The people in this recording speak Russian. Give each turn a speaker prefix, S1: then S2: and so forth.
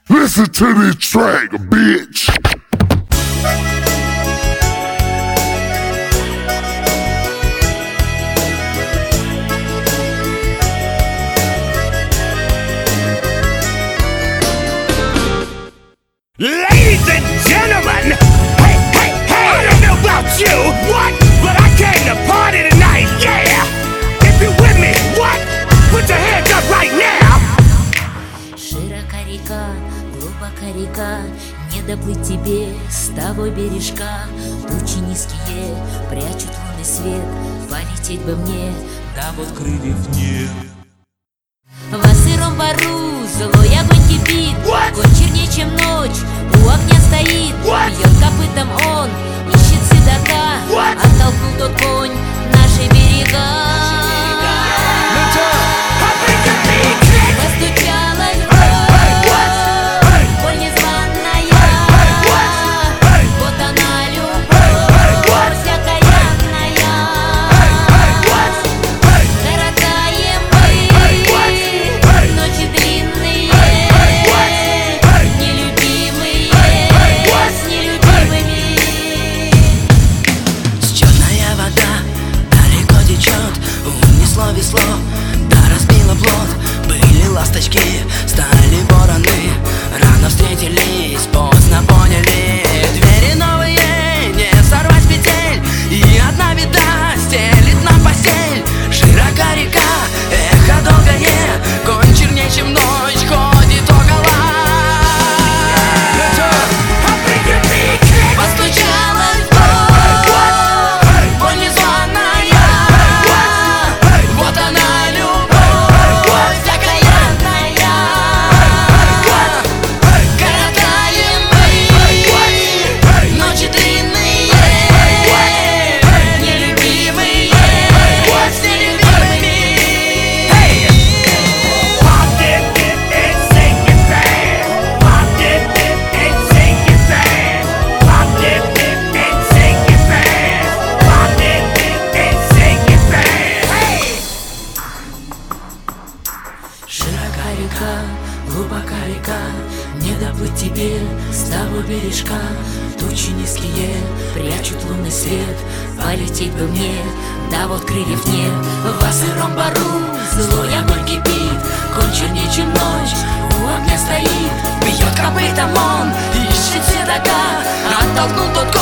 S1: Listen to this track, bitch.
S2: Ladies and gentlemen, hey, hey, hey, I don't know about you, what? But I came to party tonight, yeah! If you with me, what? Put your hands up right now!
S3: Широка река, глубока река, не доплыть тебе с того бережка. Тучи низкие прячут лунный свет, полететь бы мне, да вот крыльев нет. Во сыром бару злой огонь кипит, конь чернее, чем ночь, у огня стоит. Бьет копытом он, ищет седока, оттолкнул тот конь наши берега. Постучалась боль незваная, вот она любовь окаянная. Коротаем мы ночи длинные, нелюбимые с нелюбимыми.
S4: Черная вода далеко течет, унесло весло, да разбило плот. Были ласточки, стали вороны, рано встретились, поздно поняли. Двери новые, не сорвать петель, и одна беда стелит нам постель. Широка река, эхо долгое, конь чернее, чем ночь, ходит около. Постучалась боль незваная, вот она любовь окаянная. Коротаем мы ночи длинные, нелюбимые с нелюбимыми.
S2: Pop it and sing it fast. Pop it and sing it fast. Pop it and sing it fast. Pop it and sing it fast. Hey!
S4: Широка река, глубока река, не доплыть тебе с того бережка. Тучи низкие прячут лунный свет, полететь бы мне, да вот крыльев нет. Во сыром бару злой огонь кипит, конь чернее, чем ночь, у огня стоит. Бьет копытом он, ищет седока, оттолкнул тот